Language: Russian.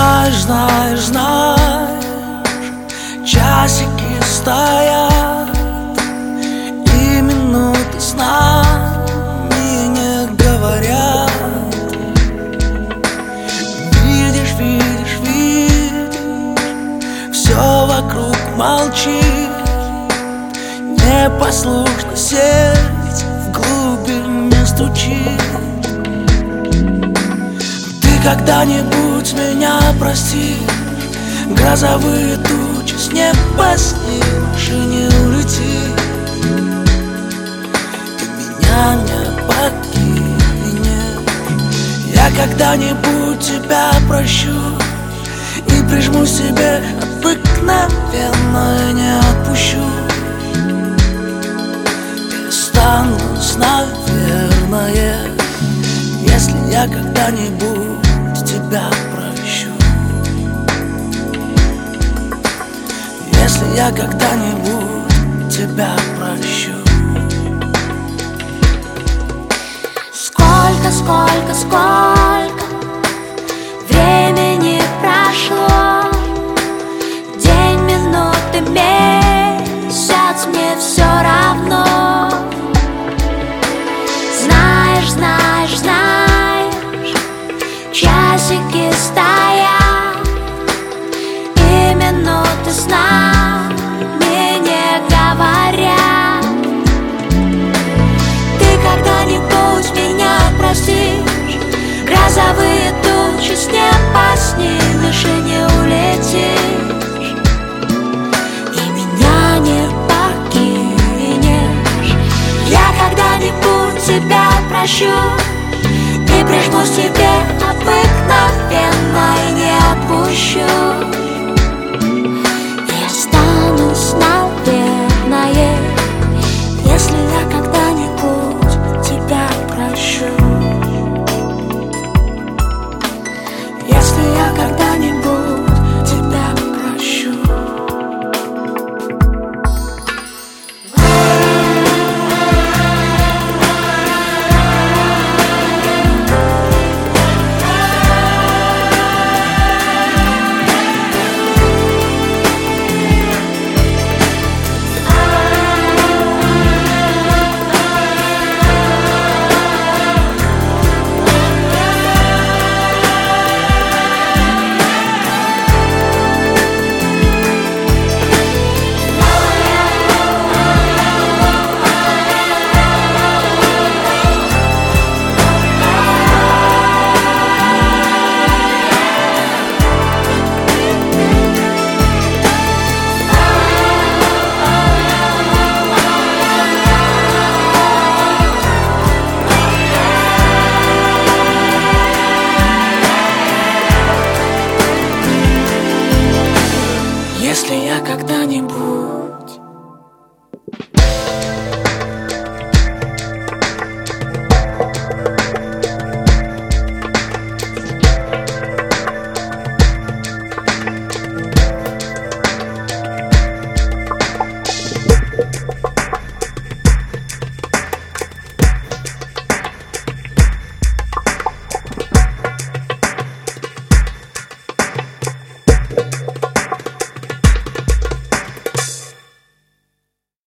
Знаешь, часики стоят, и минуты с нами не говорят. Видишь, все вокруг молчит, непослушно сердце в глубине стучит. Ты когда-нибудь меня простишь? Грозовые тучи с неба снимешь и не улетишь. Ты меня не покинешь. Я когда-нибудь тебя прощу и прижму себе обыкновенно и не отпущу. И останусь, наверное, если я когда-нибудь тебя прощу. Если я когда-нибудь тебя прощу. Сколько времени прошло, день, минуты, месяц, мне все равно. Знаешь, часики стоят, и минуты с нами не говорят. Ты когда-нибудь меня простишь? Грозовые тучи с неба снимешь и не улетишь. И меня не покинешь. Я когда-нибудь тебя прощу и прижмусь тебе обыкновенно и не отпущу. И останусь, наверное, если я когда-нибудь тебя прощу. Если я когда-нибудь тебя прощу. Если я когда-нибудь